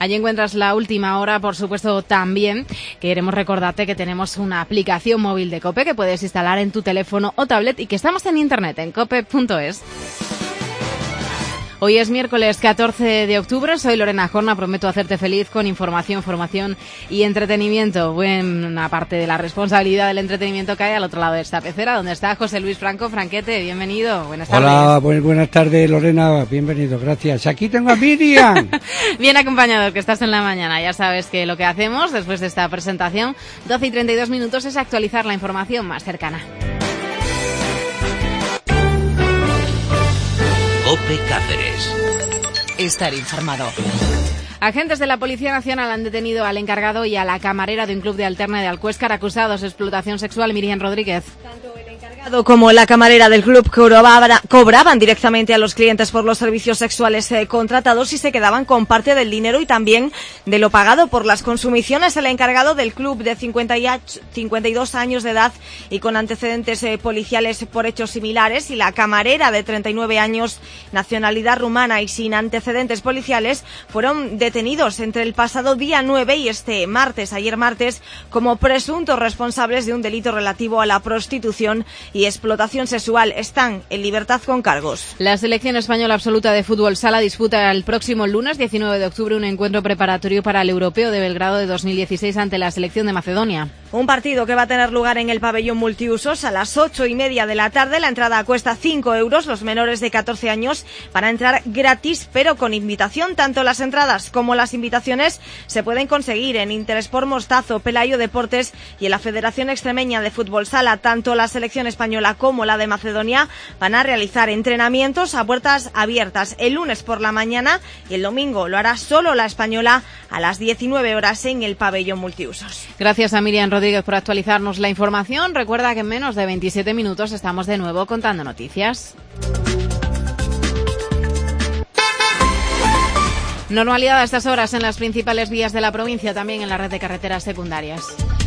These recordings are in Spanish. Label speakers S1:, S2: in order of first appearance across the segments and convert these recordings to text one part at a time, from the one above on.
S1: Allí encuentras la última hora, por supuesto también queremos recordarte que tenemos una aplicación móvil de COPE que puedes instalar en tu teléfono o tablet y que estamos en internet en cope.es. Hoy es miércoles 14 de octubre, soy Lorena Jorna, prometo hacerte feliz con información, formación y entretenimiento. Buena parte de la responsabilidad del entretenimiento cae al otro lado de esta pecera, donde está José Luis Franco. Franquete, bienvenido, buenas tardes.
S2: Hola, buenas tardes Lorena, bienvenido, gracias. Aquí tengo a Miriam.
S1: Bien acompañado, que estás en la mañana. Ya sabes que lo que hacemos después de esta presentación, 12 y 32 minutos, es actualizar la información más cercana.
S3: COPE Cáceres.
S4: Estar informado.
S1: Agentes de la Policía Nacional han detenido al encargado y a la camarera de un club de Alterne de Alcuéscar acusados de explotación sexual. Miriam Rodríguez.
S4: Tanto el encargado como la camarera del club cobraban directamente a los clientes por los servicios sexuales contratados y se quedaban con parte del dinero y también de lo pagado por las consumiciones. El encargado del club, de 52 años de edad y con antecedentes policiales por hechos similares, y la camarera, de 39 años, nacionalidad rumana y sin antecedentes policiales, fueron detenidos entre el pasado día 9 y ayer martes, como presuntos responsables de un delito relativo a la prostitución y explotación sexual. Están en libertad con cargos.
S1: La selección española absoluta de fútbol sala disputa el próximo lunes 19 de octubre un encuentro preparatorio para el Europeo de Belgrado de 2016 ante la selección de Macedonia.
S4: Un partido que va a tener lugar en el pabellón multiusos a las 8:30 de la tarde. La entrada cuesta 5 euros. Los menores de 14 años van a entrar gratis, pero con invitación. Tanto las entradas como las invitaciones se pueden conseguir en Interesport Mostazo, Pelayo Deportes y en la Federación Extremeña de Fútbol Sala. Tanto la selección española como la de Macedonia van a realizar entrenamientos a puertas abiertas el lunes por la mañana, y el domingo lo hará solo la española a las 19 horas en el pabellón multiusos.
S1: Gracias a Miriam Rodríguez por actualizarnos la información. Recuerda que en menos de 27 minutos estamos de nuevo contando noticias. Normalidad a estas horas en las principales vías de la provincia, también en la red de carreteras secundarias.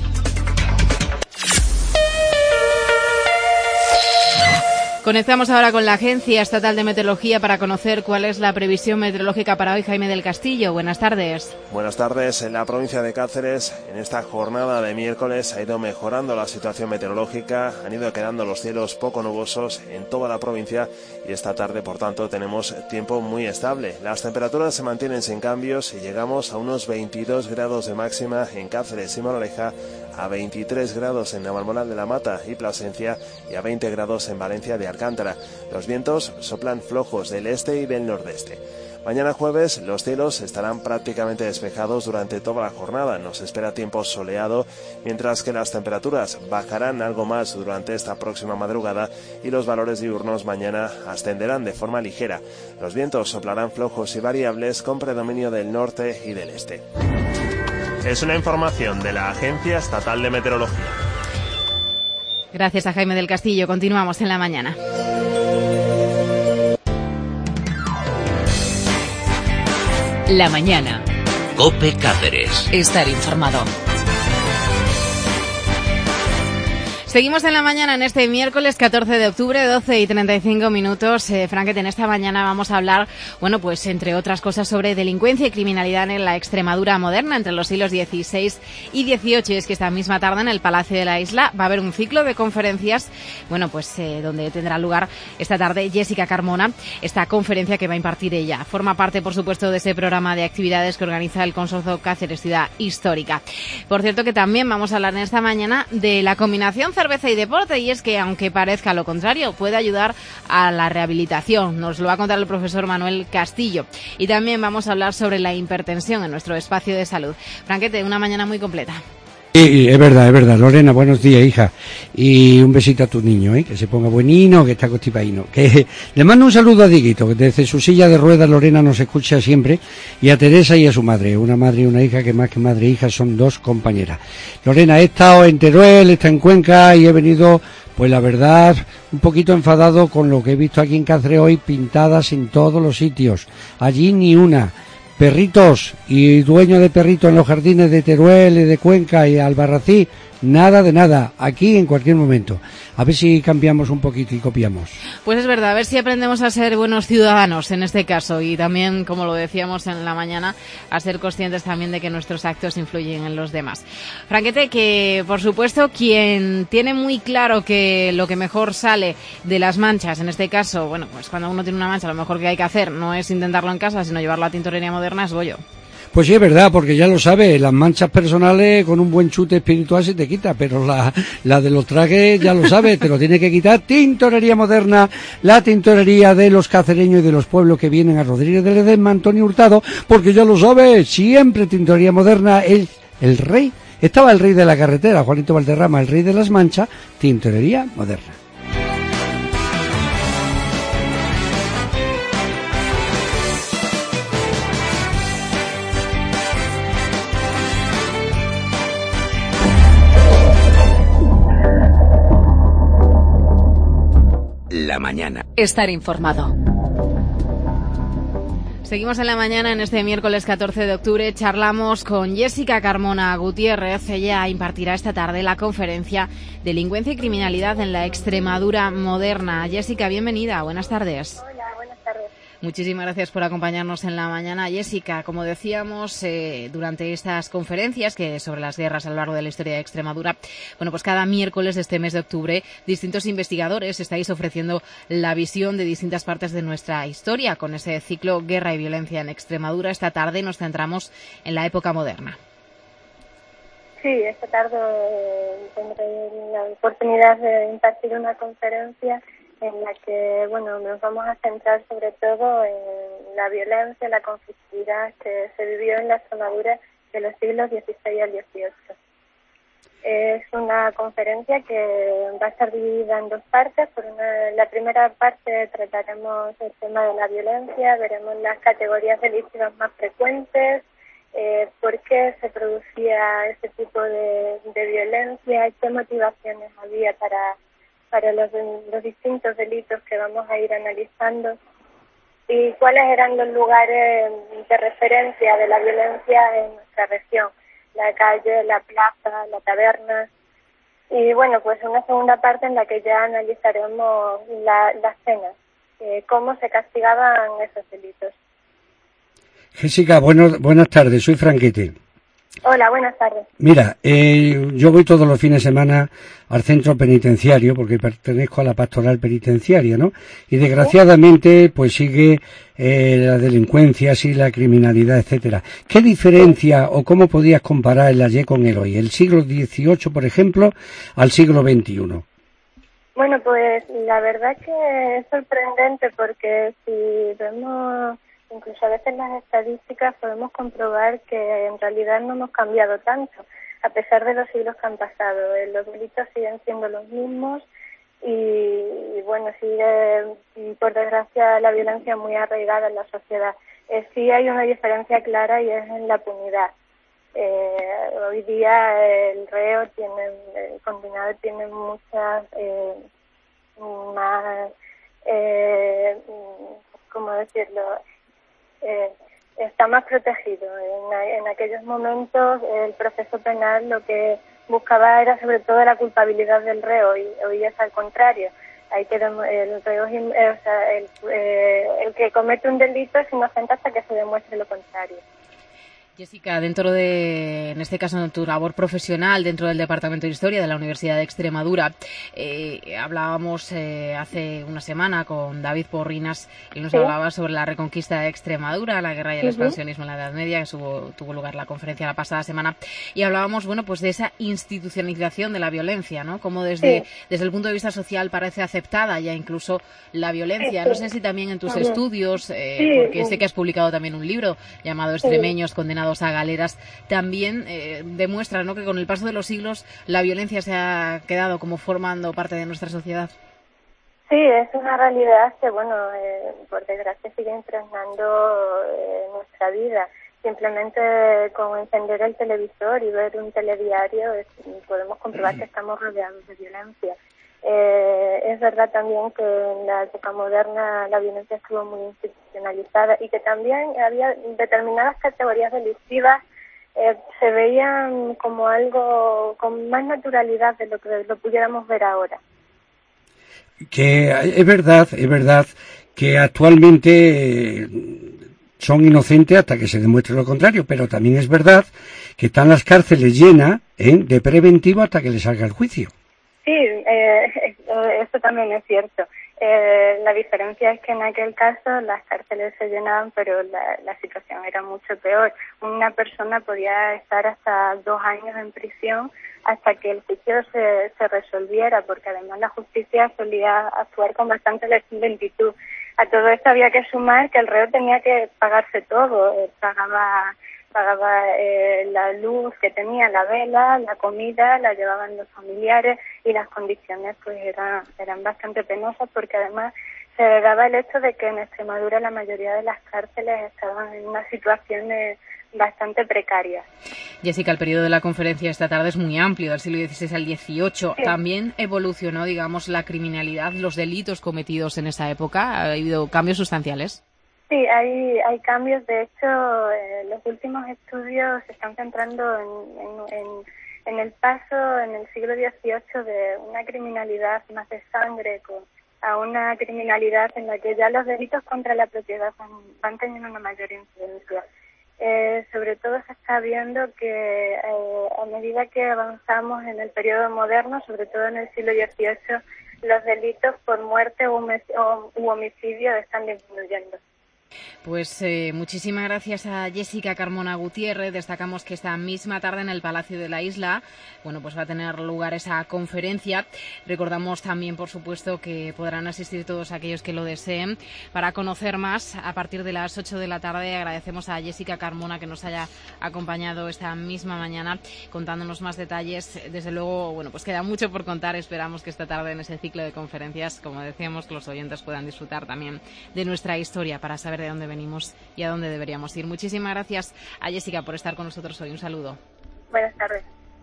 S1: Conectamos ahora con la Agencia Estatal de Meteorología para conocer cuál es la previsión meteorológica para hoy. Jaime del Castillo, buenas tardes.
S5: Buenas tardes. En la provincia de Cáceres, en esta jornada de miércoles, ha ido mejorando la situación meteorológica, han ido quedando los cielos poco nubosos en toda la provincia y esta tarde, por tanto, tenemos tiempo muy estable. Las temperaturas se mantienen sin cambios y llegamos a unos 22 grados de máxima en Cáceres y Moraleja, a 23 grados en Navalmoral de la Mata y Plasencia y a 20 grados en Valencia de Alcántara. Los vientos soplan flojos del este y del nordeste. Mañana jueves los cielos estarán prácticamente despejados durante toda la jornada. Nos espera tiempo soleado, mientras que las temperaturas bajarán algo más durante esta próxima madrugada y los valores diurnos mañana ascenderán de forma ligera. Los vientos soplarán flojos y variables con predominio del norte y del este. Es una información de la Agencia Estatal de Meteorología.
S1: Gracias a Jaime del Castillo. Continuamos en la mañana.
S4: La mañana.
S3: COPE Cáceres.
S4: Estar informado.
S1: Seguimos en la mañana en este miércoles 14 de octubre, 12 y 35 minutos. Franquete, en esta mañana vamos a hablar, bueno, pues entre otras cosas, sobre delincuencia y criminalidad en la Extremadura moderna entre los siglos XVI y XVIII. Y es que esta misma tarde en el Palacio de la Isla va a haber un ciclo de conferencias, bueno, pues donde tendrá lugar esta tarde Jessica Carmona, esta conferencia que va a impartir ella. Forma parte, por supuesto, de ese programa de actividades que organiza el Consorcio Cáceres Ciudad Histórica. Por cierto, que también vamos a hablar en esta mañana de la combinación cerveza y deporte, y es que, aunque parezca lo contrario, puede ayudar a la rehabilitación. Nos lo va a contar el profesor Manuel Castillo. Y también vamos a hablar sobre la hipertensión en nuestro espacio de salud. Franquete, una mañana muy completa.
S2: Sí, es verdad, Lorena, buenos días, hija, y un besito a tu niño, que se ponga buenino, que está constipadino, que le mando un saludo a Diguito, que desde su silla de ruedas Lorena nos escucha siempre, y a Teresa y a su madre, una madre y una hija, que más que madre e hija son dos compañeras. Lorena, he estado en Teruel, he estado en Cuenca y he venido, pues la verdad, un poquito enfadado con lo que he visto aquí en Cáceres hoy, pintadas en todos los sitios, allí ni una. Perritos y dueños de perritos en los jardines de Teruel y de Cuenca y Albarrací Nada de nada, aquí en cualquier momento. A ver si cambiamos un poquito y copiamos.
S1: Pues es verdad, a ver si aprendemos a ser buenos ciudadanos en este caso y también, como lo decíamos en la mañana, a ser conscientes también de que nuestros actos influyen en los demás. Franquete, que por supuesto quien tiene muy claro que lo que mejor sale de las manchas, en este caso, bueno, pues cuando uno tiene una mancha lo mejor que hay que hacer no es intentarlo en casa, sino llevarlo a tintorería moderna, es Goyo.
S2: Pues sí, es verdad, porque ya lo sabe, las manchas personales con un buen chute espiritual se te quita, pero la de los trajes, ya lo sabe, te lo tiene que quitar. Tintorería Moderna, la tintorería de los cacereños y de los pueblos que vienen a Rodríguez de Ledesma, Antonio Hurtado, porque ya lo sabe, siempre Tintorería Moderna es el rey. Estaba el rey de la carretera, Juanito Valderrama, el rey de las manchas, Tintorería Moderna.
S3: La mañana.
S6: Estar informado.
S1: Seguimos en la mañana en este miércoles 14 de octubre. Charlamos con Jessica Carmona Gutiérrez. Ella impartirá esta tarde la conferencia Delincuencia y Criminalidad en la Extremadura Moderna. Jessica, bienvenida. Buenas tardes.
S7: Hola, buenas tardes.
S1: Muchísimas gracias por acompañarnos en la mañana. Jessica, como decíamos, durante estas conferencias que sobre las guerras a lo largo de la historia de Extremadura, bueno, pues cada miércoles de este mes de octubre, distintos investigadores estáis ofreciendo la visión de distintas partes de nuestra historia con ese ciclo Guerra y Violencia en Extremadura. Esta tarde nos centramos en la época moderna.
S7: Sí, esta tarde tendré la oportunidad de impartir una conferencia en la que, bueno, nos vamos a centrar sobre todo en la violencia, la conflictividad que se vivió en la Extremadura de los siglos XVI al XVIII. Es una conferencia que va a estar dividida en dos partes. La primera parte trataremos el tema de la violencia, veremos las categorías delictivas más frecuentes, por qué se producía este tipo de violencia, qué motivaciones había para los distintos delitos que vamos a ir analizando y cuáles eran los lugares de referencia de la violencia en nuestra región, la calle, la plaza, la taberna. Y bueno, pues una segunda parte en la que ya analizaremos las penas, cómo se castigaban esos delitos.
S2: Jessica, buenas tardes, soy Franquete.
S7: Hola, buenas tardes.
S2: Mira, yo voy todos los fines de semana al centro penitenciario porque pertenezco a la pastoral penitenciaria, ¿no? Y desgraciadamente pues sigue la delincuencia, sí, la criminalidad, etcétera. ¿Qué diferencia o cómo podías comparar el ayer con el hoy? El siglo XVIII, por ejemplo, al siglo XXI.
S7: Bueno, pues la verdad que es sorprendente porque si vemos incluso a veces las estadísticas podemos comprobar que en realidad no hemos cambiado tanto, a pesar de los siglos que han pasado. Los delitos siguen siendo los mismos y bueno, sigue, por desgracia, la violencia muy arraigada en la sociedad. Sí hay una diferencia clara y es en la punidad. Hoy día el reo el condenado tiene muchas más, ¿cómo decirlo?, está más protegido. En aquellos momentos el proceso penal lo que buscaba era sobre todo la culpabilidad del reo y hoy es al contrario. Hay que el reo, el que comete un delito es inocente hasta que se demuestre lo contrario.
S1: Jessica, dentro de, en este caso, de tu labor profesional dentro del Departamento de Historia de la Universidad de Extremadura, hablábamos hace una semana con David Porrinas y nos hablaba sobre la reconquista de Extremadura, la guerra y el expansionismo en la Edad Media, que tuvo lugar la conferencia la pasada semana, y hablábamos, bueno, pues de esa institucionalización de la violencia, ¿no? Como desde el punto de vista social parece aceptada ya incluso la violencia. No sé si también en tus estudios, porque sé que has publicado también un libro llamado Extremeños condenados a galeras, también demuestra, ¿no?, que con el paso de los siglos la violencia se ha quedado como formando parte de nuestra sociedad.
S7: Sí, es una realidad que, bueno, por desgracia sigue impregnando nuestra vida. Simplemente con encender el televisor y ver un telediario podemos comprobar que estamos rodeados de violencia. Es verdad también que en la época moderna la violencia estuvo muy institucionalizada y que también había determinadas categorías delictivas se veían como algo con más naturalidad de lo que lo pudiéramos ver ahora.
S2: Que es verdad que actualmente son inocentes hasta que se demuestre lo contrario, pero también es verdad que están las cárceles llenas de preventivo hasta que les salga el juicio.
S7: Sí, eso también es cierto. La diferencia es que en aquel caso las cárceles se llenaban, pero la situación era mucho peor. Una persona podía estar hasta 2 años en prisión hasta que el juicio se resolviera, porque además la justicia solía actuar con bastante lentitud. A todo esto había que sumar que el reo tenía que pagarse todo, pagaba la luz que tenía, la vela, la comida, la llevaban los familiares, y las condiciones pues eran bastante penosas, porque además se daba el hecho de que en Extremadura la mayoría de las cárceles estaban en una situación bastante precaria.
S1: Jessica, el periodo de la conferencia esta tarde es muy amplio, del siglo XVI al XVIII.
S7: Sí.
S1: También evolucionó, digamos, la criminalidad, los delitos cometidos en esa época. ¿Ha habido cambios sustanciales?
S7: Sí, hay cambios. De hecho, los últimos estudios se están centrando en el paso en el siglo XVIII de una criminalidad más de sangre a una criminalidad en la que ya los delitos contra la propiedad van teniendo una mayor incidencia. Sobre todo se está viendo que a medida que avanzamos en el periodo moderno, sobre todo en el siglo XVIII, los delitos por muerte u homicidio están disminuyendo.
S1: Pues muchísimas gracias a Jessica Carmona Gutiérrez. Destacamos que esta misma tarde en el Palacio de la Isla, bueno, pues va a tener lugar esa conferencia. Recordamos también, por supuesto, que podrán asistir todos aquellos que lo deseen. Para conocer más, a partir de las 8 de la tarde, agradecemos a Jessica Carmona que nos haya acompañado esta misma mañana contándonos más detalles. Desde luego, bueno, pues queda mucho por contar. Esperamos que esta tarde en ese ciclo de conferencias, como decíamos, que los oyentes puedan disfrutar también de nuestra historia para saber de dónde venimos y a dónde deberíamos ir. Muchísimas gracias a Jessica por estar con nosotros hoy. Un saludo.
S7: Buenas tardes.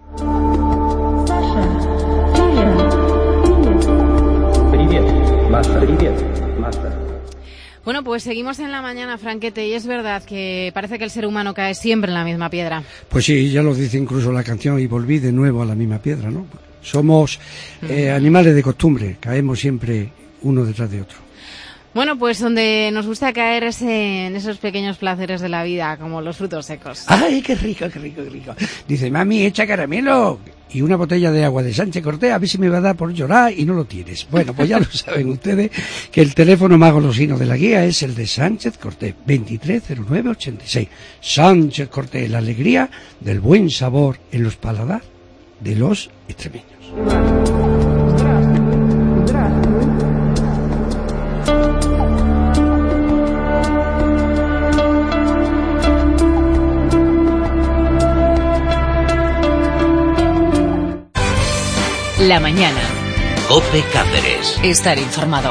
S1: Bueno, pues seguimos en la mañana, Franquete, y es verdad que parece que el ser humano cae siempre en la misma piedra.
S2: Pues sí, ya lo dice incluso la canción, y volví de nuevo a la misma piedra, ¿no? Somos animales de costumbre, caemos siempre uno detrás de otro.
S1: Bueno, pues donde nos gusta caer es en esos pequeños placeres de la vida, como los frutos secos.
S2: ¡Ay, qué rico, qué rico, qué rico! Dice, mami, echa caramelo y una botella de agua de Sánchez Cortés, a ver si me va a dar por llorar, y no lo tienes. Bueno, pues ya lo saben ustedes, que el teléfono más golosino de la guía es el de Sánchez Cortés, 230986. Sánchez Cortés, la alegría del buen sabor en los paladares de los extremeños.
S6: La mañana.
S3: COPE Cáceres.
S6: Estar informado.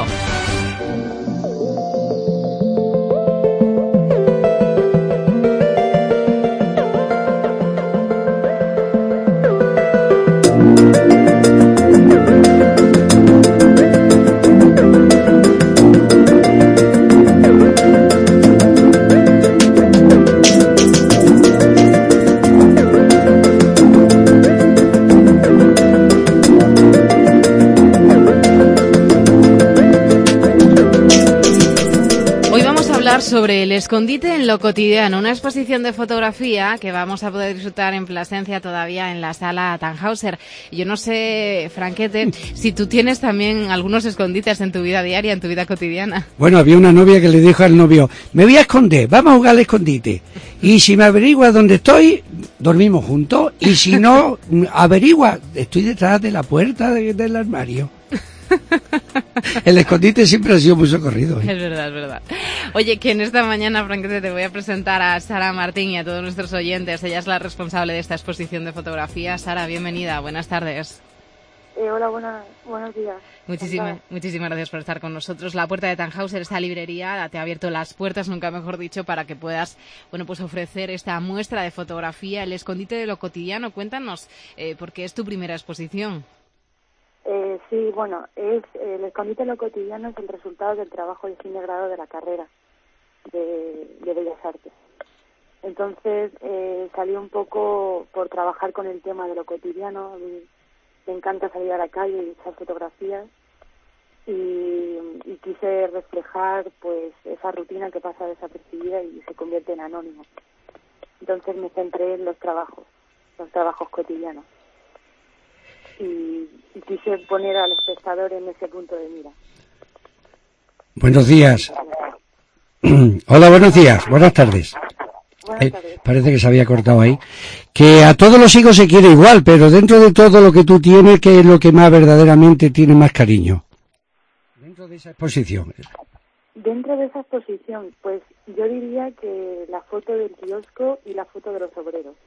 S1: Sobre el escondite en lo cotidiano, una exposición de fotografía que vamos a poder disfrutar en Plasencia todavía en la sala Tannhäuser. Yo no sé, Franquete, si tú tienes también algunos escondites en tu vida diaria, en tu vida cotidiana.
S2: Bueno, había una novia que le dijo al novio, me voy a esconder, vamos a jugar al escondite. Y si me averigua dónde estoy, dormimos juntos. Y si no averigua, estoy detrás de la puerta del armario. El escondite siempre ha sido muy socorrido, ¿eh?
S1: Es verdad, es verdad. Oye, que en esta mañana, Franquete, te voy a presentar a Sara Martín y a todos nuestros oyentes. Ella es la responsable de esta exposición de fotografía. Sara, bienvenida, buenas tardes.
S7: Hola, buenos días.
S1: Muchísimas gracias por estar con nosotros. La puerta de Tannhäuser, esta librería, te ha abierto las puertas, nunca mejor dicho, para que puedas, bueno, pues ofrecer esta muestra de fotografía, el escondite de lo cotidiano. Cuéntanos, porque es tu primera exposición.
S7: Sí, bueno, el escondite en lo cotidiano es el resultado del trabajo de fin de grado de la carrera de Bellas Artes.
S8: Entonces salí un poco por trabajar con el tema de lo cotidiano. A mí me encanta salir a la calle y echar fotografías y quise reflejar pues esa rutina que pasa desapercibida y se convierte en anónimo. Entonces me centré en los trabajos cotidianos y quise poner al espectador en ese punto de mira.
S2: Buenos días. Hola, buenos días, buenas tardes. Parece que se había cortado ahí. Que a todos los hijos se quiere igual, pero dentro de todo lo que tú tienes, ¿qué es lo que más verdaderamente tiene más cariño? Dentro de esa exposición.
S8: Dentro de esa exposición, pues yo diría que la foto del kiosco y la foto de los obreros.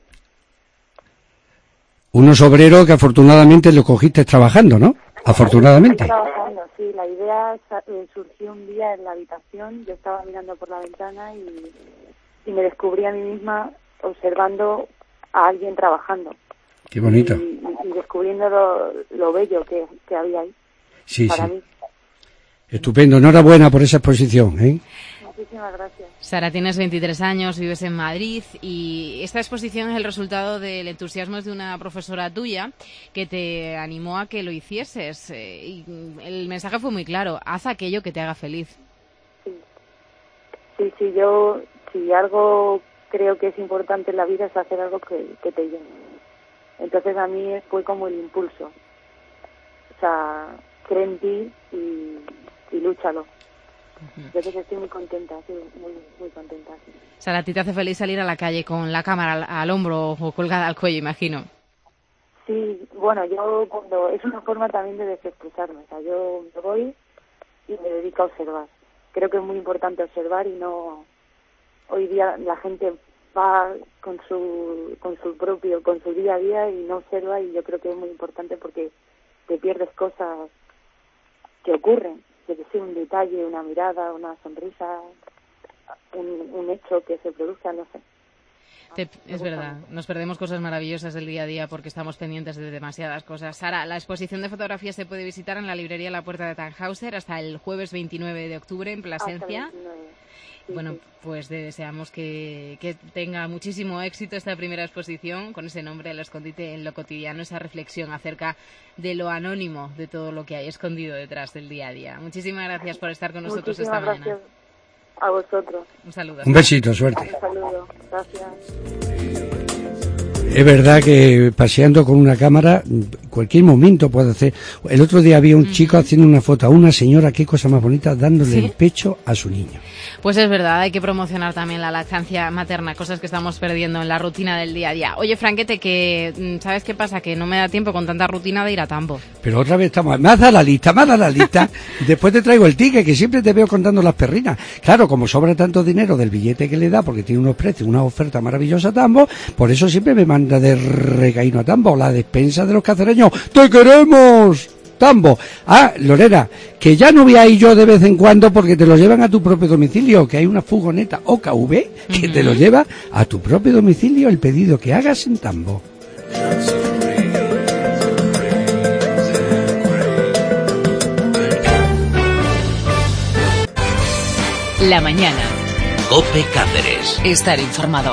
S2: Unos obreros que afortunadamente lo cogiste trabajando, ¿no? Afortunadamente.
S8: Trabajando, sí. La idea surgió un día en la habitación. Yo estaba mirando por la ventana y me descubrí a mí misma observando a alguien trabajando.
S2: Qué bonito.
S8: Y descubriendo lo bello que había ahí.
S2: Sí,
S8: para
S2: sí.
S8: mí.
S2: Estupendo, enhorabuena por esa exposición, ¿eh?
S8: Muchísimas gracias.
S1: Sara, tienes 23 años, vives en Madrid y esta exposición es el resultado del entusiasmo de una profesora tuya que te animó a que lo hicieses. Y el mensaje fue muy claro, haz aquello que te haga feliz.
S8: Sí, yo, si algo creo que es importante en la vida es hacer algo que te llene. Entonces a mí fue como el impulso. O sea, cree en ti y lúchalo. Yo creo que estoy muy contenta, muy contenta. Sí.
S1: Sara, ¿a ti te hace feliz salir a la calle con la cámara al hombro o colgada al cuello, imagino?
S8: Sí, bueno, es una forma también de desestresarme. O sea, yo me voy y me dedico a observar. Creo que es muy importante observar y no... Hoy día la gente va con su día a día y no observa, y yo creo que es muy importante porque te pierdes cosas que ocurren. Que sea un detalle, una mirada, una sonrisa, un hecho que se produzca, no sé.
S1: Es verdad, nos perdemos cosas maravillosas del día a día porque estamos pendientes de demasiadas cosas. Sara, la exposición de fotografías se puede visitar en la librería La Puerta de Tannhäuser hasta el jueves 29 de octubre en Plasencia. Bueno, pues deseamos que tenga muchísimo éxito esta primera exposición con ese nombre, El escondite en lo cotidiano, esa reflexión acerca de lo anónimo de todo lo que hay escondido detrás del día a día. Muchísimas gracias por estar con nosotros esta mañana.
S8: Gracias a vosotros.
S1: Un saludo.
S2: Un besito, suerte.
S8: Un saludo, gracias.
S2: Es verdad que paseando con una cámara, cualquier momento puede hacer. El otro día había un chico haciendo una foto a una señora, qué cosa más bonita, dándole el pecho a su niño.
S1: Pues es verdad, hay que promocionar también la lactancia materna, cosas que estamos perdiendo en la rutina del día a día. Oye, Franquete, que ¿sabes qué pasa? Que no me da tiempo con tanta rutina de ir a Tambo.
S2: Pero otra vez estamos, me has dado la lista, después te traigo el ticket, que siempre te veo contando las perrinas. Claro, como sobra tanto dinero del billete que le da, porque tiene unos precios, una oferta maravillosa a Tambo, por eso siempre me manda de recaíno a Tambo, la despensa de los cacereños. ¡Te queremos! Tambo. Ah, Lorena, que ya no voy a ir yo de vez en cuando porque te lo llevan a tu propio domicilio, que hay una furgoneta OKV que te lo lleva a tu propio domicilio el pedido que hagas en Tambo.
S6: La mañana.
S3: COPE Cáceres.
S6: Estar informado.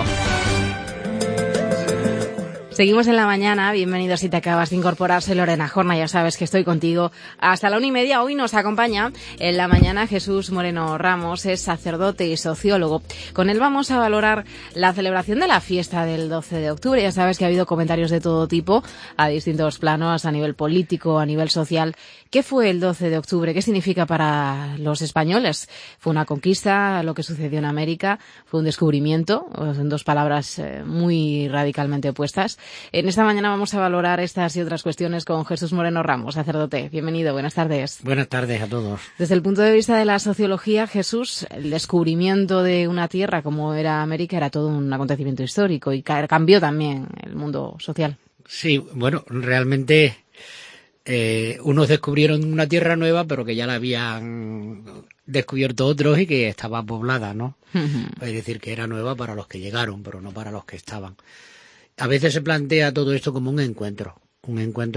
S1: Seguimos en la mañana, bienvenidos si te acabas de incorporarse, Lorena Jorna, ya sabes que estoy contigo hasta la 1:30. Hoy nos acompaña en la mañana Jesús Moreno Ramos, es sacerdote y sociólogo. Con él vamos a valorar la celebración de la fiesta del 12 de octubre. Ya sabes que ha habido comentarios de todo tipo, a distintos planos, a nivel político, a nivel social. ¿Qué fue el 12 de octubre? ¿Qué significa para los españoles? ¿Fue una conquista, lo que sucedió en América? ¿Fue un descubrimiento? Son dos palabras muy radicalmente opuestas. En esta mañana vamos a valorar estas y otras cuestiones con Jesús Moreno Ramos, sacerdote. Bienvenido, buenas tardes.
S9: Buenas tardes a todos.
S1: Desde el punto de vista de la sociología, Jesús, el descubrimiento de una tierra como era América era todo un acontecimiento histórico y cambió también el mundo social.
S9: Sí, bueno, realmente unos descubrieron una tierra nueva, pero que ya la habían descubierto otros y que estaba poblada, ¿no? Es decir, que era nueva para los que llegaron, pero no para los que estaban. A veces se plantea todo esto como un encuentro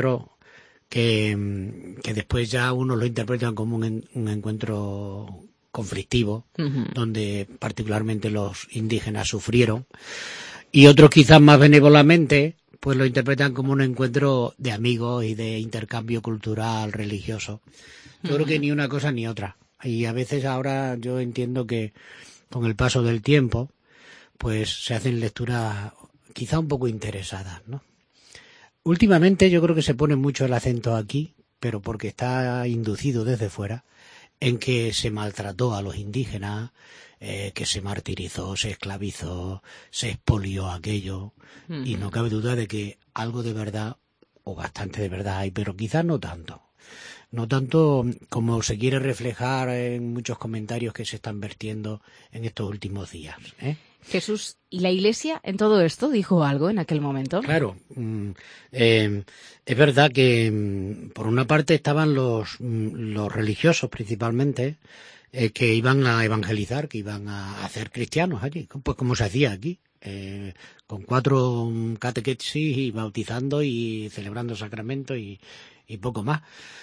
S9: que después ya unos lo interpretan como un encuentro conflictivo, donde particularmente los indígenas sufrieron, y otros quizás más benévolamente pues lo interpretan como un encuentro de amigos y de intercambio cultural, religioso. Yo creo que ni una cosa ni otra. Y a veces ahora yo entiendo que con el paso del tiempo pues se hacen lecturas quizá un poco interesadas, ¿no? Últimamente yo creo que se pone mucho el acento aquí, pero porque está inducido desde fuera, en que se maltrató a los indígenas, que se martirizó, se esclavizó, se expolió aquello, y no cabe duda de que algo de verdad, o bastante de verdad hay, pero quizás no tanto. No tanto como se quiere reflejar en muchos comentarios que se están vertiendo en estos últimos días, ¿eh?
S1: Jesús, ¿y la Iglesia en todo esto dijo algo en aquel momento?
S9: Claro, es verdad que por una parte estaban los religiosos principalmente, que iban a evangelizar, que iban a hacer cristianos allí, pues como se hacía aquí, con 4 catequesis y bautizando y celebrando sacramentos y poco más.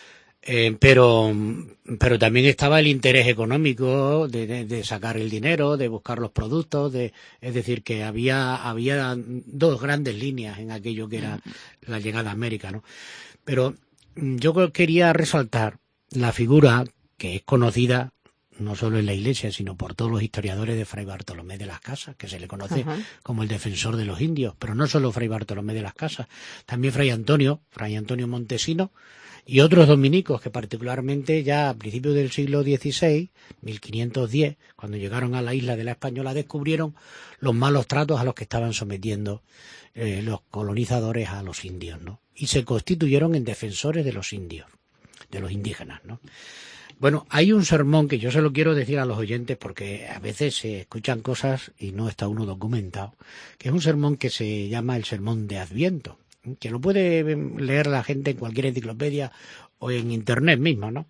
S9: Pero también estaba el interés económico de sacar el dinero, de buscar los productos, es decir, que había 2 grandes líneas en aquello que era la llegada a América, ¿no? Pero yo quería resaltar la figura que es conocida no solo en la Iglesia, sino por todos los historiadores de Fray Bartolomé de las Casas, que se le conoce como el defensor de los indios, pero no solo Fray Bartolomé de las Casas, también Fray Antonio Montesino, y otros dominicos que particularmente ya a principios del siglo XVI, 1510, cuando llegaron a la isla de la Española, descubrieron los malos tratos a los que estaban sometiendo los colonizadores a los indios, ¿no? Y se constituyeron en defensores de los indios, de los indígenas, ¿no? Bueno, hay un sermón que yo se lo quiero decir a los oyentes porque a veces se escuchan cosas y no está uno documentado, que es un sermón que se llama el Sermón de Adviento, que lo puede leer la gente en cualquier enciclopedia o en internet mismo, ¿no?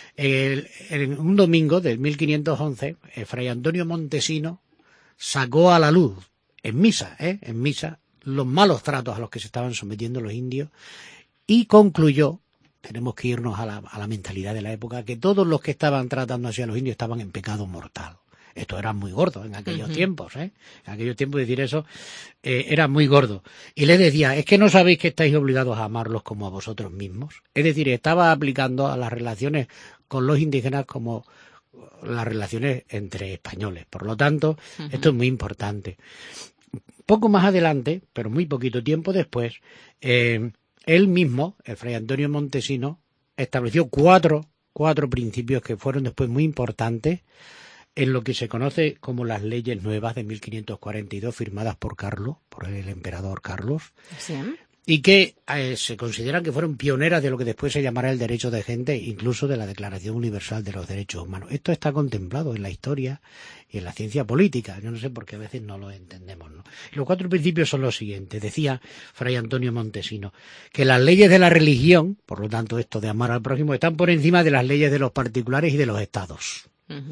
S9: En un domingo del 1511, Fray Antonio Montesino sacó a la luz, en misa, los malos tratos a los que se estaban sometiendo los indios y concluyó, tenemos que irnos a la mentalidad de la época, que todos los que estaban tratando así a los indios estaban en pecado mortal. Esto era muy gordo en aquellos tiempos, En aquellos tiempos decir eso era muy gordo. Y les decía, es que no sabéis que estáis obligados a amarlos como a vosotros mismos. Es decir, estaba aplicando a las relaciones con los indígenas como las relaciones entre españoles. Por lo tanto, esto es muy importante. Poco más adelante, pero muy poquito tiempo después, él mismo, el Fray Antonio Montesino, estableció cuatro principios que fueron después muy importantes en lo que se conoce como las leyes nuevas de 1542 firmadas por el emperador Carlos,
S1: ¿sí?
S9: Y que se consideran que fueron pioneras de lo que después se llamará el derecho de gente, incluso de la Declaración Universal de los Derechos Humanos. Esto está contemplado en la historia y en la ciencia política. Yo no sé por qué a veces no lo entendemos, ¿no? Los 4 principios son los siguientes. Decía Fray Antonio Montesino que las leyes de la religión, por lo tanto esto de amar al prójimo, están por encima de las leyes de los particulares y de los estados.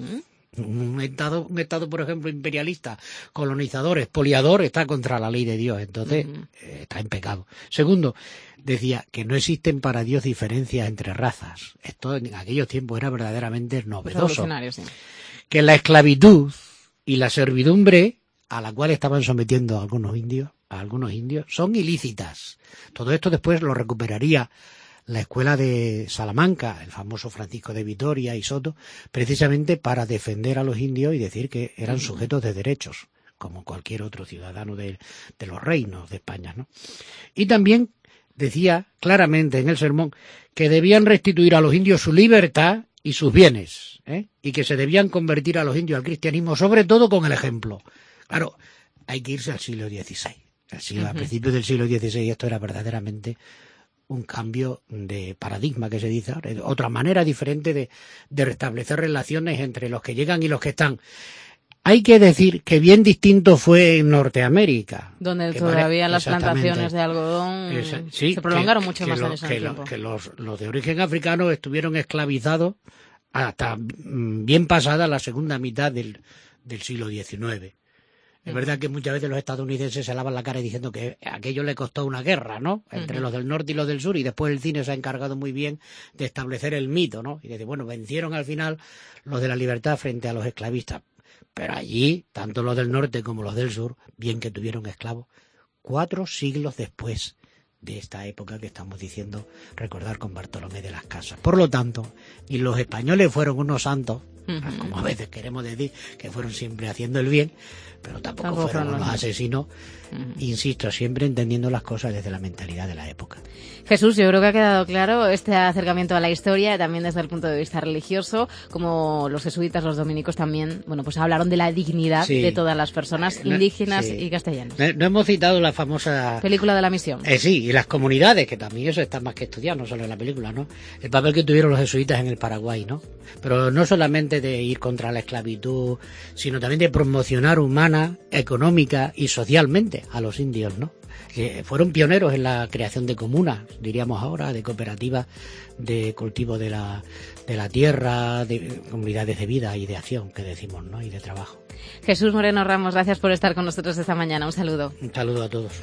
S9: Un estado, por ejemplo, imperialista, colonizador, expoliador, está contra la ley de Dios, entonces está en pecado. Segundo, decía que no existen para Dios diferencias entre razas. Esto en aquellos tiempos era verdaderamente novedoso.
S1: Sí.
S9: Que la esclavitud y la servidumbre a la cual estaban sometiendo a algunos indios, son ilícitas. Todo esto después lo recuperaría la escuela de Salamanca, el famoso Francisco de Vitoria y Soto, precisamente para defender a los indios y decir que eran sujetos de derechos, como cualquier otro ciudadano de los reinos de España, ¿no? Y también decía claramente en el sermón que debían restituir a los indios su libertad y sus bienes, y que se debían convertir a los indios al cristianismo, sobre todo con el ejemplo. Claro, hay que irse al siglo XVI. A principios del siglo XVI esto era verdaderamente un cambio de paradigma, que se dice ahora, otra manera diferente de restablecer relaciones entre los que llegan y los que están. Hay que decir que bien distinto fue en Norteamérica,
S1: donde todavía las plantaciones de algodón se prolongaron muchos más años en el tiempo.
S9: Que los de origen africano estuvieron esclavizados hasta bien pasada la segunda mitad del siglo XIX. Es verdad que muchas veces los estadounidenses se lavan la cara diciendo que aquello le costó una guerra, ¿no? Entre los del norte y los del sur, y después el cine se ha encargado muy bien de establecer el mito, ¿no? Y de decir, bueno, vencieron al final los de la libertad frente a los esclavistas. Pero allí, tanto los del norte como los del sur, bien que tuvieron esclavos, 4 siglos después de esta época que estamos diciendo, recordar con Bartolomé de las Casas. Por lo tanto, y los españoles fueron unos santos, como a veces queremos decir, que fueron siempre haciendo el bien, pero tampoco fueron unos asesinos, insisto, siempre entendiendo las cosas desde la mentalidad de la época.
S1: Jesús, yo creo que ha quedado claro este acercamiento a la historia, también desde el punto de vista religioso, como los jesuitas, los dominicos también, bueno, pues hablaron de la dignidad de todas las personas indígenas y castellanas.
S9: No hemos citado la famosa
S1: película de la misión.
S9: Sí, y las comunidades, que también eso está más que estudiado, no solo en la película, ¿no? El papel que tuvieron los jesuitas en el Paraguay, ¿no? Pero no solamente de ir contra la esclavitud, sino también de promocionar humana, económica y socialmente a los indios, ¿no? Que fueron pioneros en la creación de comunas, diríamos ahora, de cooperativas de cultivo de la tierra, de comunidades de vida y de acción, que decimos, ¿no? Y de trabajo.
S1: Jesús Moreno Ramos, gracias por estar con nosotros esta mañana. Un saludo.
S9: Un saludo a todos.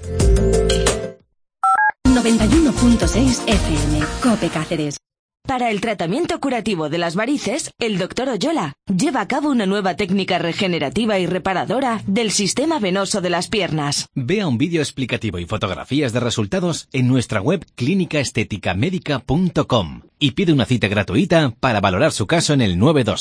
S10: 91.6 FM, COPE Cáceres.
S11: Para el tratamiento curativo de las varices, el Dr. Oyola lleva a cabo una nueva técnica regenerativa y reparadora del sistema venoso de las piernas.
S12: Vea un vídeo explicativo y fotografías de resultados en nuestra web clínicaestéticamedica.com y pide una cita gratuita para valorar su caso en el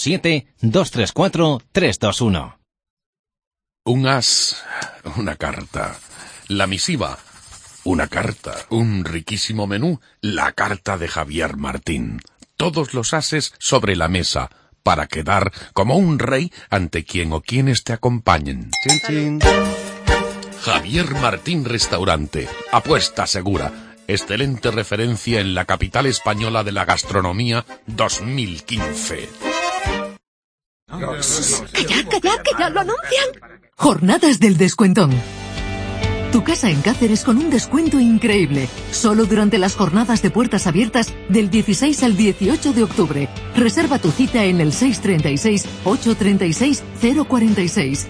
S12: 927-234-321.
S13: Un as, una carta. La misiva, una carta. Un riquísimo menú, la carta de Javier Martín. Todos los ases sobre la mesa, para quedar como un rey ante quien o quienes te acompañen.
S14: Chin, chin.
S13: Javier Martín Restaurante, apuesta segura. Excelente referencia en la capital española de la gastronomía 2015.
S15: ¡Que ya lo anuncian! Jornadas del Descuentón. Tu casa en Cáceres con un descuento increíble. Solo durante las jornadas de puertas abiertas del 16 al 18 de octubre. Reserva tu cita en el 636-836-046.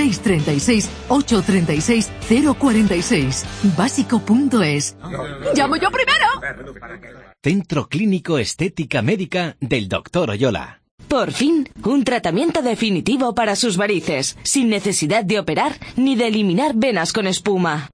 S15: 636-836-046. Básico.es. ¡Llamo yo primero!
S12: Centro Clínico Estética Médica del Dr. Oyola.
S11: Por fin, un tratamiento definitivo para sus varices, sin necesidad de operar ni de eliminar venas con espuma.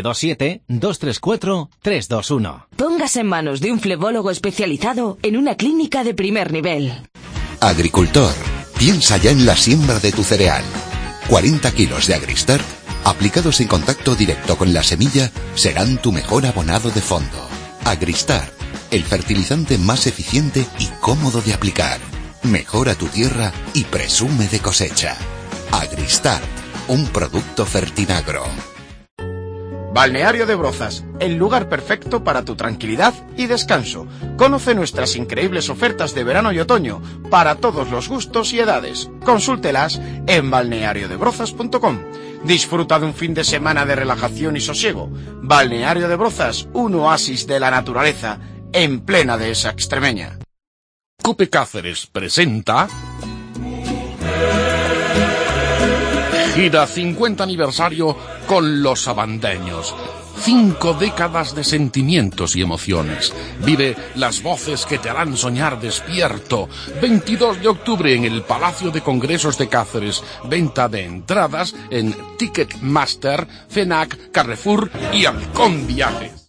S12: 927-234-321.
S11: Póngase en manos de un flebólogo especializado en una clínica de primer nivel.
S16: Agricultor, piensa ya en la siembra de tu cereal. 40 kilos de Agristart, aplicados en contacto directo con la semilla, serán tu mejor abonado de fondo. Agristart, el fertilizante más eficiente y cómodo de aplicar. Mejora tu tierra y presume de cosecha. Agristart, un producto Fertinagro.
S17: Balneario de Brozas, el lugar perfecto para tu tranquilidad y descanso. Conoce nuestras increíbles ofertas de verano y otoño, para todos los gustos y edades. Consúltelas en balneariodebrozas.com. Disfruta de un fin de semana de relajación y sosiego. Balneario de Brozas, un oasis de la naturaleza, en plena dehesa extremeña.
S13: COPE Cáceres presenta Gira 50 aniversario con los abandeños. 5 décadas de sentimientos y emociones. Vive las voces que te harán soñar despierto. 22 de octubre en el Palacio de Congresos de Cáceres. Venta de entradas en Ticketmaster, FENAC, Carrefour y Halcón Viajes.